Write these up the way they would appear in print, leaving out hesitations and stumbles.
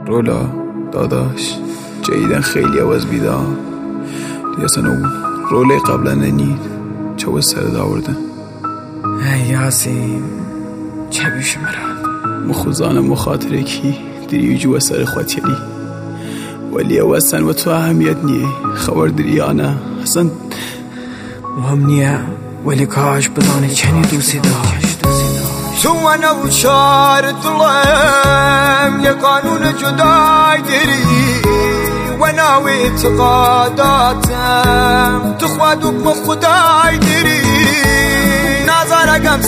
رولا داداش جدیدن خیلی عوض بیدار دیگه اون روله قبلا ننید چه باید سر داوردن یاسین چه بیش مرد مخوزانم مخاطره کی دری جو سر خاطری ولی اوستن و تو اهمیت نیه خبر دری آنه اصلا مهم نیه ولی کاش بدانی چنی دوستی داشت تو انا و شار دلم یه قانون جدای داری و ناوی اعتقاداتم تو خواد و با خدای داری نظرگم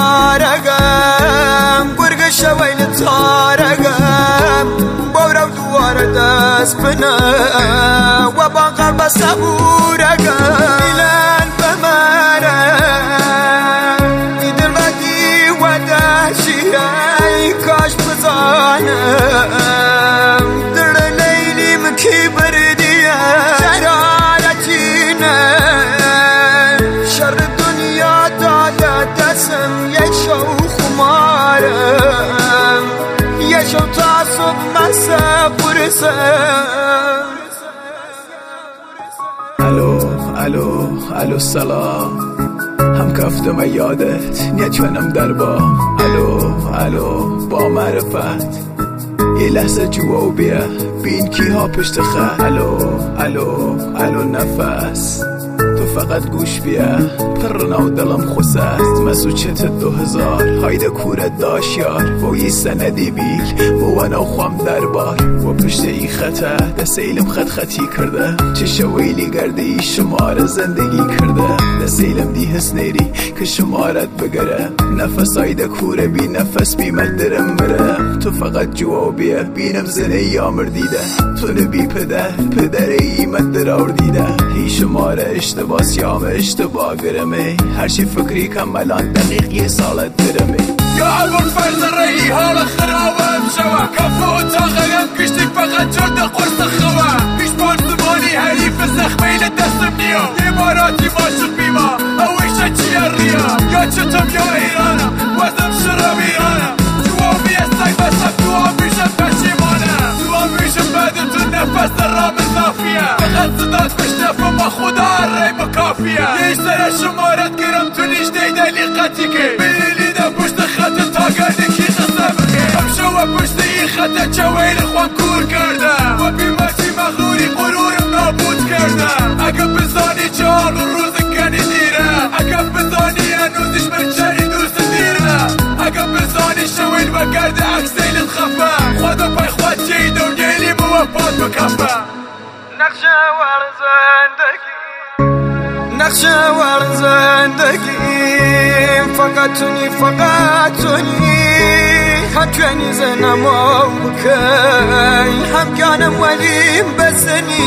ستارگم گرگ شویل تارگم بورو دوار دست بنا و با قلب صبورگم ایلان بمرم ایدل بدی و دهشی ای کاش بزانم در لیلیم کی بردیه شرارتینه شر دنیا داده دستم یک شو خمارم یک شو تا صبح مسا برسم الو سلام هم کفتم یادت نیتونم در بام الو با معرفت یه لحظه جوا و بیا بین کی ها پشت خط الو نفس تو فقط گوش بیا پرنا و دلم خوست مسو چت 2000 هایده کورت داشت یار و یه سندی بیل و انا خوام دربار و پشت ای خطه دست ایلم خطی کرده چه شویلی گردی شمار زندگی کرده دست ایلم دی حس نیری که شمارت بگره نفس هایده کوره بی نفس بی مهدرم بره تو فقط جوا بیا بینم زنه یامر دیده تو نبی پدر ایمت در آور دیده هی شماره اشتباس یام اشتباه گرمه هر چی فکری کم الان دقیق یه سالت درمه یا اول فرز رهی حال خرابم شوا کفو اتاقم کشتی فقط جرد قرص خوا پیش بار زمانی حریف زخمیل دستم نیا یه باراتی ماشق بیما اویشه چیه ریا یا چطم یا ایرانم وزم شرم ایرانم جوا بیستک بسم دعا میشم پشیمانم دعا میشم بعد تو نفس رام اضافیه فقط صدات بشنفم با خدا رای مکافیه یه سر شمارت گرم تو نیشته دلیقتی که بلیده پشت خط تاگرده کی قصه بخیر هم شو پشت این خط چویل خوام کور کرده و بیمتی مغروری قرورم نابود کرده اگه بزانی چهار روز کنی دیره اگه بزانی هنوزش برچنی دوست دیره اگه بزانی شویل بگرده اکسیلت خفه خدا پای خود چی دونیلی موفاد بکفه نقشه ور زندگی فقط تونی حکنی زنم و بکی هم کانم ولیم بسنی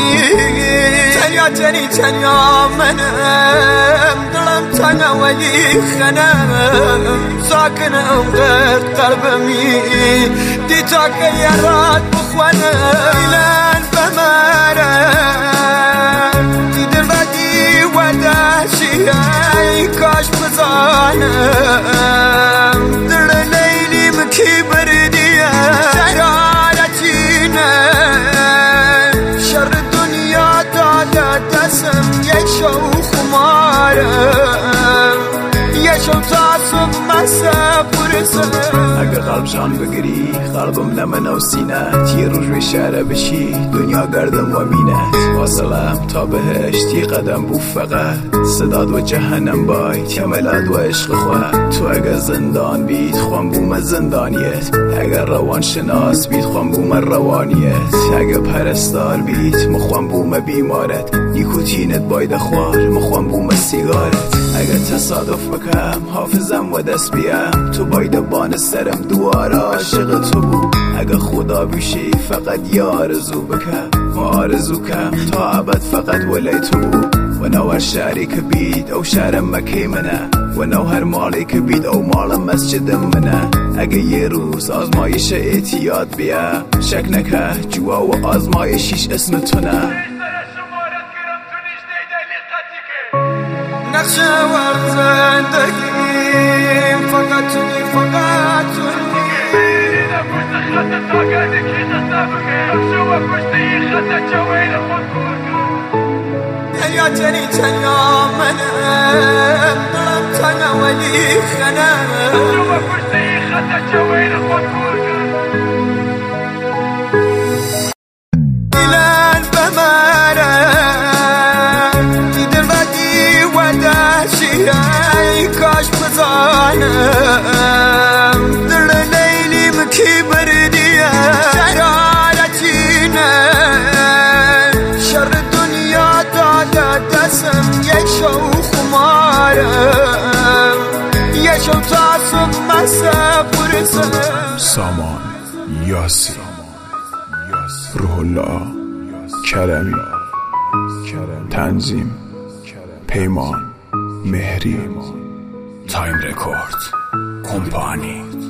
تنیا منم دلم تنها ولی خنم ساکنم غیر قلبمی دیتا که یارات بخوانم ایلان بمرم دیدل بدی و دهشی ای کاش بزانم در لیلیم کی بردیه شرارتینه شر دنیا داده دستم یک شو خمارم یک شو تا صبح مسا برسم اگه قلب جان بگیری قلبم نمن و سینت یه روز به شهره بشی دنیا گردم و مینت واصلم تا بهشت یه قدم بو فقط صداد و جهنم باید یملد و عشق خواهد تو اگه زندان بید خوام بوم زندانیت اگه روان شناس بید خوام بوم روانیت اگه پرستار بید مخوام بوم بیمارت نیکوتینت باید خوار مخوام بوم سیگارت اگه تصادف بکم حافظم و دست بیم تو باید بان سرم دوار عاشق تو بود اگه خدا بشی فقط یه آرزو بکم و آرزو کم تا عبد فقط ولی تو بود و نو هر شهری که بید او شهرم مکی منه و نو هر مالی که بید او مال مسجدم منه اگه یه روز آزمایش اعتیاد بیا شک نکه جوا و آزمایشیش اسم تو نه نقشه ور زندگی فقط تونی خطا تاقدي كي نصابك شوف كشتي خطا جوين خطوك يا جري يا منام ضربتنا ولي خنام شوف كشتي خطا جوين خطوك إلان بمارم دلبدي وداشي أي كاش بزانم دل ليلي مكي بردية شرارتينا شر الدنيا دادا دسم يشو خمارم يشو تاسم مسافرسم سامان یاسی روح الله کرمی تنظیم پیمان مهری تایم رکورد کمپانی